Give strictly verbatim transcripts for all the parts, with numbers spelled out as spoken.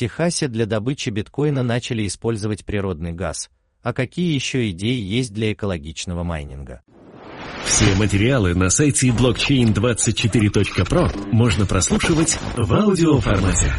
Техасе для добычи биткоина начали использовать природный газ. А какие еще идеи есть для экологичного майнинга? Все материалы на сайте блокчейн двадцать четыре точка про можно прослушивать в аудиоформате.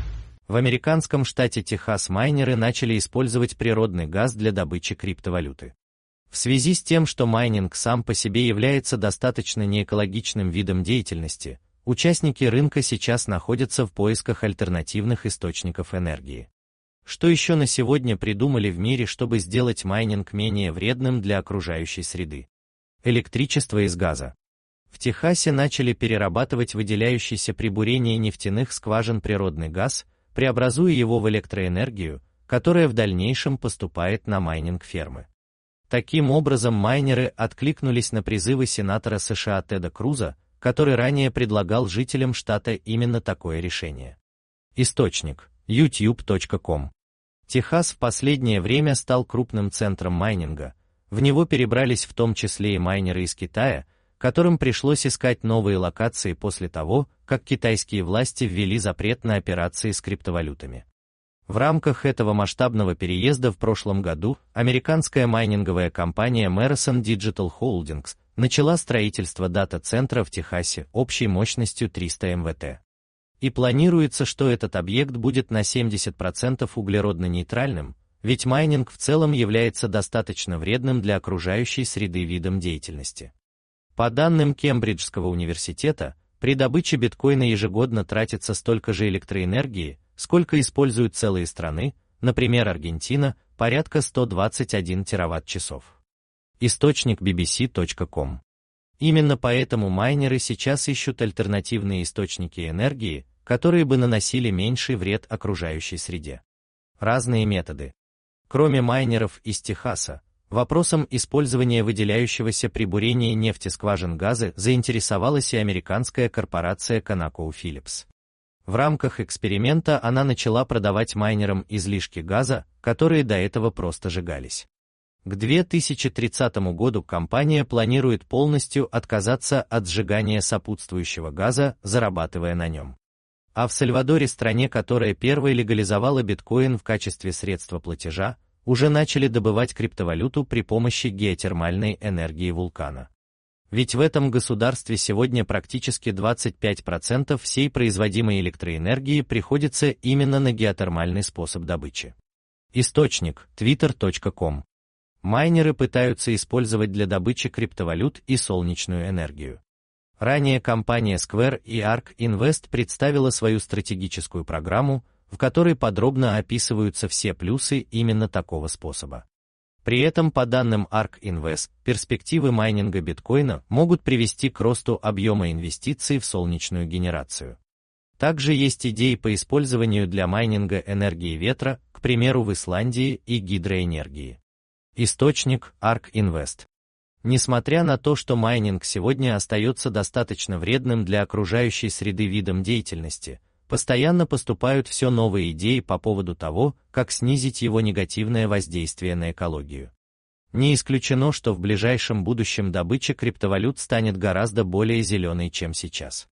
В американском штате Техас майнеры начали использовать природный газ для добычи криптовалюты. В связи с тем, что майнинг сам по себе является достаточно неэкологичным видом деятельности, участники рынка сейчас находятся в поисках альтернативных источников энергии. Что еще на сегодня придумали в мире, чтобы сделать майнинг менее вредным для окружающей среды? Электричество из газа. В Техасе начали перерабатывать выделяющийся при бурении нефтяных скважин природный газ, преобразуя его в электроэнергию, которая в дальнейшем поступает на майнинг фермы. Таким образом, майнеры откликнулись на призывы сенатора США Теда Круза, который ранее предлагал жителям штата именно такое решение. Источник – ютуб точка ком. Техас в последнее время стал крупным центром майнинга. В него перебрались в том числе и майнеры из Китая, которым пришлось искать новые локации после того, как китайские власти ввели запрет на операции с криптовалютами. В рамках этого масштабного переезда в прошлом году американская майнинговая компания Marathon Digital Holdings начала строительство дата-центра в Техасе общей мощностью триста мегаватт. И планируется, что этот объект будет на семьдесят процентов углеродно-нейтральным, ведь майнинг в целом является достаточно вредным для окружающей среды видом деятельности. По данным Кембриджского университета, при добыче биткоина ежегодно тратится столько же электроэнергии, сколько используют целые страны, например, Аргентина, порядка сто двадцать один тераватт-часов. Источник би би си точка ком. Именно поэтому майнеры сейчас ищут альтернативные источники энергии, которые бы наносили меньший вред окружающей среде. Разные методы. Кроме майнеров из Техаса, вопросом использования выделяющегося при бурении нефтескважин газа заинтересовалась и американская корпорация ConocoPhillips. В рамках эксперимента она начала продавать майнерам излишки газа, которые до этого просто сжигались. К две тысячи тридцатому году компания планирует полностью отказаться от сжигания сопутствующего газа, зарабатывая на нем. А в Сальвадоре, стране, которая первой легализовала биткоин в качестве средства платежа, уже начали добывать криптовалюту при помощи геотермальной энергии вулкана. Ведь в этом государстве сегодня практически двадцать пять процентов всей производимой электроэнергии приходится именно на геотермальный способ добычи. Источник – твиттер точка ком. Майнеры пытаются использовать для добычи криптовалют и солнечную энергию. Ранее компания Square и Ark Invest представила свою стратегическую программу, в которой подробно описываются все плюсы именно такого способа. При этом, по данным Ark Invest, перспективы майнинга биткоина могут привести к росту объема инвестиций в солнечную генерацию. Также есть идеи по использованию для майнинга энергии ветра, к примеру, в Исландии, и гидроэнергии. Источник – Ark Invest. Несмотря на то, что майнинг сегодня остается достаточно вредным для окружающей среды видом деятельности, постоянно поступают все новые идеи по поводу того, как снизить его негативное воздействие на экологию. Не исключено, что в ближайшем будущем добыча криптовалют станет гораздо более зеленой, чем сейчас.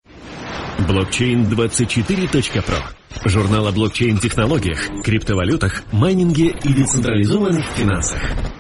блокчейн двадцать четыре точка про. Журнал о блокчейн-технологиях, криптовалютах, майнинге и децентрализованных финансах.